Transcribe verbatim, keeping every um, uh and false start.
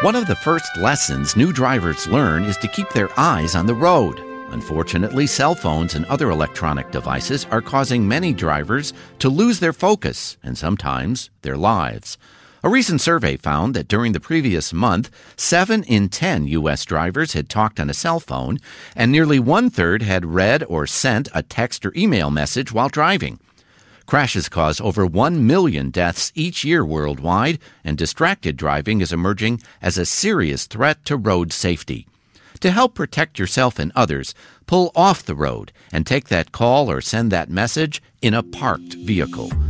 One of the first lessons new drivers learn is to keep their eyes on the road. Unfortunately, cell phones and other electronic devices are causing many drivers to lose their focus and sometimes their lives. A recent survey found that during the previous month, seven in ten U S drivers had talked on a cell phone, and nearly one-third had read or sent a text or email message while driving. Crashes cause over one million deaths each year worldwide, and distracted driving is emerging as a serious threat to road safety. To help protect yourself and others, pull off the road and take that call or send that message in a parked vehicle.